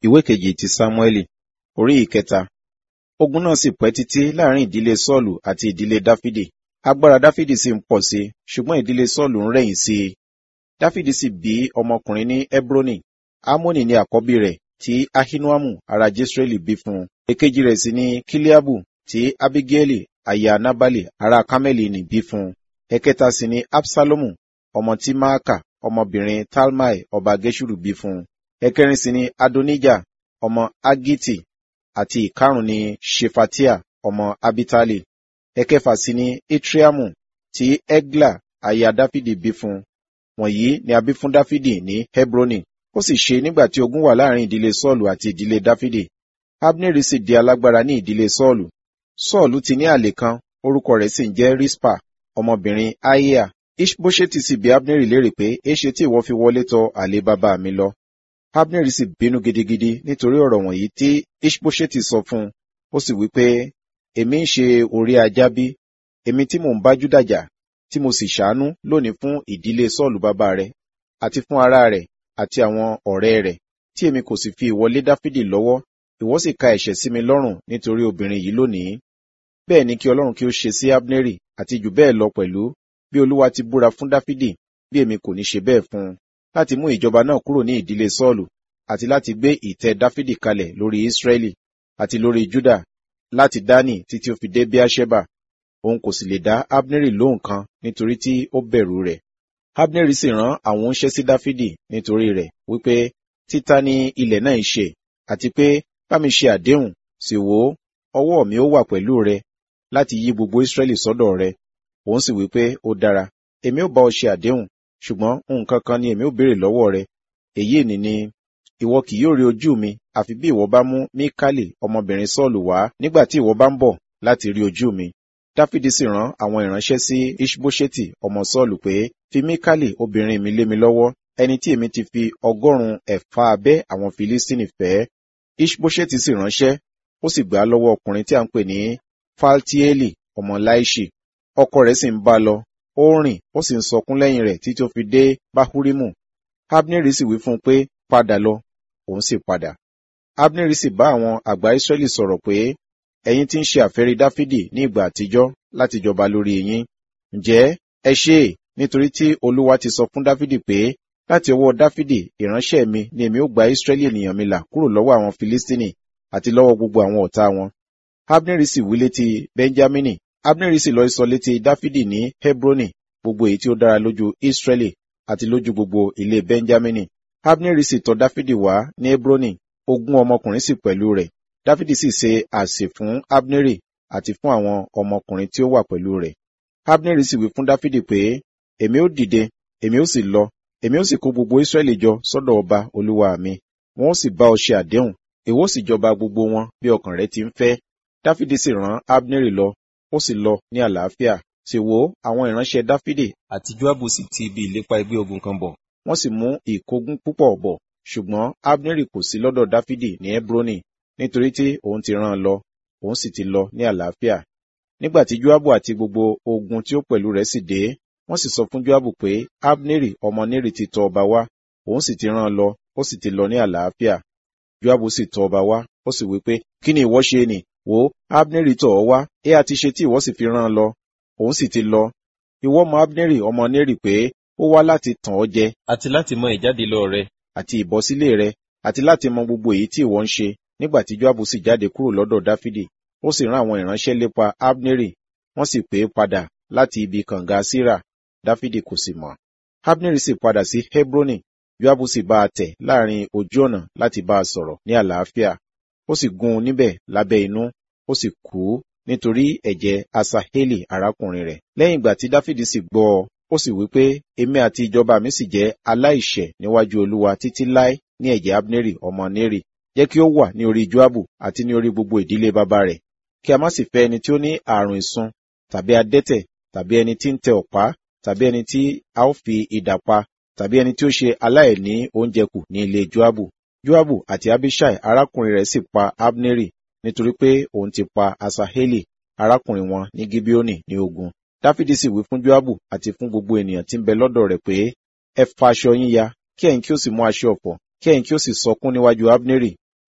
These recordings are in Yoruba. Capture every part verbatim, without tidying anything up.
Ìwé kejì ti Sámúẹ́lì, orí ìkẹta. Ogun náà sì pẹ́ títí láàrin ìdílé Sọ́ọ̀lù àti ìdílé Dáfídì. Agbára Dáfídì sì ń pọ̀ sí, ṣùgbọ́n ìdílé Sọ́ọ̀lù ń rẹ̀yìn sí i. Dáfídì sì bí ọmọkùnrin ní Hebroni. Amoni ni àkọ́bí rẹ̀, tí Ahinoamu ará Jesreeli bí fún un. Èkejì rẹ̀ sì ni Kíleabu, tí Abigaili aya Nabali ará Kameli ní bí fún un. Ẹ̀kẹta sì ni Absalomu, ọmọ tí Maaka ọmọbìnrin Talmai ọba Geshuru bí fún un. Ẹ̀kẹrin sì ni Adonijah, ọmọ Agiti, àti ìkarùn ni Shefatia, ọmọ Abitali. Ẹ̀kẹfà sì ni Itriamu, tí Egla aya Dáfídì bí fún un. Wọ̀nyí ni a bí fún Dáfídì ní Hebroni. Ó sì ṣe nígbà tí ogun wà láàrin ìdílé Sọ́ọ̀lù àti ìdílé Dáfídì. Abneri sì di alágbára ní ìdílé Sọ́ọ̀lù. Sọ́ọ̀lù ti ní àlè kan, orúkọ rẹ̀ sì ń jẹ́ Rispa, ọmọbìnrin Aiah. Iṣboṣeti sì bi Abneri léèrè pé, éṣe tí ìwọ fi wọlé tọ àlè bàbá mi lọ? Abneri sì bínú gidigidi nítorí ọ̀rọ̀ wọ̀nyí tí Iṣboṣeti sọ fún un. Ó sì wí pé, èmi ń ṣe orí ajá bí, èmi tí mò ń bá Júdà jà, tí mo sì ṣàánú lónìí fún ìdílé Sọ́ọ̀lù bàbá rẹ̀, àti fún ará rẹ̀, àti àwọn ọ̀rẹ́ rẹ̀, tí èmi kò sì fi ìwọlé Dáfídì lọ́wọ́, ìwọ sì ka ẹ̀ṣẹ̀ sí mi lọ́rùn nítorí obìnrin yìí lónìí. Bẹ́ẹ̀ ni kí Ọlọ́run kí ó ṣe sí Abneri, àti jù bẹ́ẹ̀ lọ pẹ̀lú, bí Olúwa ti búra fún Dáfídì, bí èmi kò ní ṣe bẹ́ẹ̀ fún un, láti mú ìjọba náà kúrò ní ìdílé Sọ́ọ̀lù, àti láti gbé ìtẹ́ Dáfídì kalẹ̀ lórí Ísírẹ́lì, àti lórí Júdà, láti Dánì títí ó fi dé Beerṣeba. Òun kò sì lè dá Abneri lóhùn kan nítorí tí ó bẹ̀rù rẹ̀. Abneri sì rán àwọn oníṣẹ́ sí Dáfídì nítorí rẹ̀, wípé, títa ni ilẹ̀ náà ṣe, àti pé bá mi ṣe àdéhùn, sì wò ó, ọwọ́ mi ó wà pẹ̀lú rẹ, láti yí gbogbo Ísírẹ́lì sọ́dọ̀ rẹ. Òun sì wípé, ó dára, èmi ó bá ọ ṣe àdéhùn, ṣùgbọ́n nǹkan kan ni èmi ó béèrè lọ́wọ́ rẹ. Èyí ni ni, ìwọ kì yóò rí ojú mi, àfi bí ìwọ bá mú Míkálì ọmọbìnrin Sọ́ọ̀lù wá nígbà tí ìwọ bá ń bọ̀ láti rí ojú mi. Dáfídì sì rán àwọn ìránṣẹ́ sí Iṣboṣeti ọmọ Sọ́ọ̀lù pé, fi Míkálì obìnrin mi lé mi lọ́wọ́, ẹni tí èmi ti fi ọgọ́rùn-ún ẹ̀fà abẹ́ àwọn Filistini fẹ́. Iṣboṣeti sì ránṣẹ́, ó sì gbà á lọ́wọ́ ọkùnrin tí a ń pè ní Faltieli ọmọ Laiṣi. Ọkọ rẹ̀ sì ń bá lọ, ó rìn, ó sì ń sọkún lẹ́yìn rẹ̀ títí ó fi dé Bahurimu. Abneri sì wí fún un pé, padà lọ, òun sì padà. Abneri sì bá àwọn àgbà Israẹli sọ̀rọ̀ pé, ẹ̀yin tí ń ṣe àfẹ́rí Dáfídì ní ìgbà àtijọ́ láti jọba lórí yín. Ǹjẹ́ ẹ ṣe é, nítorí tí Olúwa ti sọ fún Dáfídì pé, láti ọwọ́ Dáfídì ìránṣẹ́ mi ni èmi ó gba Israẹli ènìyàn mi là kúrò lọ́wọ́ àwọn Filistini àti lọ́wọ́ gbogbo àwọn ọ̀tá wọn. Abneri sì wí létí Benjamini. Abneri sì lọ sọ létí Dáfídì ní Hebroni gbogbo èyí tí ó dára lójú Israẹli àti lójú gbogbo ilé Benjamini. Abneri sì tọ̀ Dáfídì wá ní Hebroni, ogún ọmọkùnrin sì pẹ̀lú rẹ̀. Dáfídì sì ṣe àsè fún Abneri àti fún àwọn ọmọkùnrin tí ó wà pẹ̀lú rẹ̀. Abneri sì wí fún Dáfídì pé, èmi ó dìde, èmi ó sì lọ, èmi ó sì kó gbogbo Israẹli jọ sọ́dọ̀ ọba olúwa mi. Wọn ó sì bá ọ ṣe àdéhùn, èwo sì jọba gbogbo wọn bí ọkàn rẹ ti ń fẹ́. Dáfídì sì rán Abneri lọ, ó sì lọ ní àlàáfíà. Sì wò ó, àwọn ìránṣẹ́ Dáfídì àti Joabu sì ti ibi ìlépa ẹgbẹ́ ogun kan bọ̀. Wọ́n sì mú ìkógun púpọ̀ bọ̀, ṣùgbọ́n Abneri kò sí lọ́dọ̀ Dáfídì ní Hebroni, nítorí tí òun ti rán an lọ, òun sì ti lọ ní àlàáfíà. Nígbà tí Joabu àti gbogbo ogun tí ó pẹ̀lú rẹ̀ sì dé, wọ́n sì sọ fún Joabu pé Abneri ọmọ Neri ti tọ̀ ọba wá, òun sì ti rán an lọ, ó sì ti lọ ní àlàáfíà. Joabu sì tọ̀ ọba wá, ó sì wí pé, kí ni ìwọ ṣe nì? Wò ó, Abneri tọ̀ ọ́ wá, ẹ a ti ṣe tí ìwọ sì fi rán an lọ, òun sì ti lọ. Ìwọ mọ Abneri ọmọ Neri pé ó wá láti tàn ọ́ jẹ, àti láti mọ ìjáde lọ rẹ, àti ìbọ̀sílẹ̀ rẹ, àti láti mọ gbogbo èyí tí ìwọ ń ṣe. Nígbà tí Joabu sì jáde kúrò lọ́dọ̀ Dáfídì, ó sì rán àwọn ìránṣẹ́ lépa Abneri, wọ́n sì pè é padà láti ibi kànga Síra. Dáfídì kò sì mọ̀. Abneri sì padà sí Hebroni, Joabu sì bá a tẹ̀ láàrin ojú ọ̀nà láti bá a sọ̀rọ̀ ní àlàáfíà. Ó sì gún un níbẹ̀ lábẹ́ inú, ó sì kú nítorí ẹ̀jẹ̀ Asaheli arákùnrin rẹ̀. Lẹ́yìn ìgbà tí Dáfídì sì gbọ́ ọ, ó sì wí pé, èmi àti ìjọba mi sì jẹ́ aláìṣẹ̀ níwájú Olúwa títí láé ní ẹ̀jẹ̀ Abneri ọmọ Neri. Jẹ́ kí ó wà ní orí Joabu àti ní orí gbogbo ìdílé bàbá rẹ̀, kí a má sì fẹ́ ẹni tí ó ní àrùn ìsun, tàbí adẹ́tẹ̀, tàbí ẹni tí ń tẹ ọ̀pá, tàbí ẹni tí a ó fi idà pa, tàbí ẹni tí ó ṣe aláìní oúnjẹ kù ní ilé Joabu. Joabu àti Abiṣai arákùnrin rẹ̀ sì pa Abneri, nítorí pé òun ti pa Asaheli arákùnrin wọn ní Gibeoni ní ogun. Dáfídì sì wí fún Joabu àti fún gbogbo ènìyàn tí ń bẹ lọ́dọ̀ rẹ̀ pé, ẹ fa aṣọ yín ya, kí ẹ̀yin kí ó sì mú aṣọ ọ̀fọ̀, kí ẹ̀yin kí ó sì sọkún níwájú Abneri,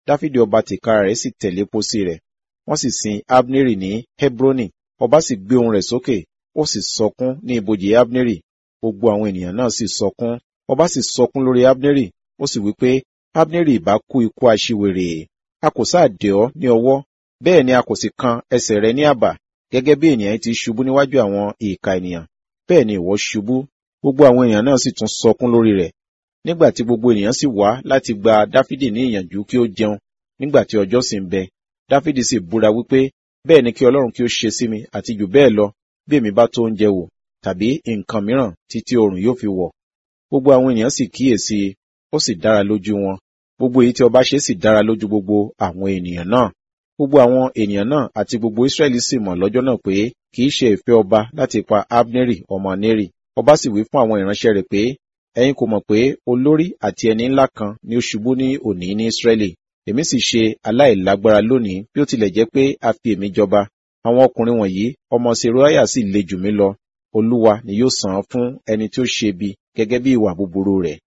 Dáfídì ọba tìkára rẹ̀ sì tẹ̀lé pósí rẹ̀. Wọ́n sì sin Abneri ní Hebroni. Ọba sì gbé ohùn rẹ̀ sókè, ó sì sọkún ní ibojì Abneri. Gbogbo àwọn ènìyàn náà sì sọkún. Ọba sì sọkún lórí Abneri, ó sì wí pé, Abneri ìbá kú ikú aṣiwèrè. A kò sáà dè ọ́ ní ọwọ́, bẹ́ẹ̀ ni a kò sì kan ẹsẹ̀ rẹ ní àbà, gẹ́gẹ́ bí ènìyàn ti ṣubú níwájú àwọn ìkà ènìyàn. Bẹ́ẹ̀ ni ìwọ ṣubú. Gbogbo àwọn ènìyàn náà sì tún sọkún lórí rẹ̀. Nígbà tí gbogbo ènìyàn sì wá láti gba Dáfídì ní ìyànjú kí ó jẹun, nígbà tí ọjọ́ sì ń bẹ, Dáfídì sì búra wípé, bẹ́ẹ̀ ni kí Ọlọ́run kí ó ṣe sí mi àti jù bẹ́ẹ̀ lọ, bí èmi bá tó oúnjẹ wò, tàbí nǹkan mìíràn títí oòrùn yóò fi wọ̀. Gbogbo àwọn ènìyàn sì kíyèsí, ó sì dára lójú wọn. Gbogbo èyí tí ọba ṣe sì dára lójú gbogbo àwọn ènìyàn náà. Gbogbo àwọn ènìyàn náà àti gbogbo Israẹli sì mọ̀ lọ́jọ́ náà pé kì í ṣe ìfẹ́ ọba láti pa Abneri ọmọ Neri. Ọba sì wí fún àwọn ìránṣẹ́ rẹ̀ pé, ẹ̀yin kò mọ̀ pé olórí àti ẹni ńlá kan ni ó ṣubú ní òní ní Israẹli. Èmi sì ṣe aláìlágbára lónìí, bí ó tilẹ̀ jẹ́ pé a fi èmi jọba. Àwọn ọkùnrin wọ̀nyí, ọmọ Seruiah sì le jù mí lọ. Olúwa ni yóò san án fún ẹni tí ó ṣe bí gẹ́gẹ́ bí ìwà búburú rẹ̀.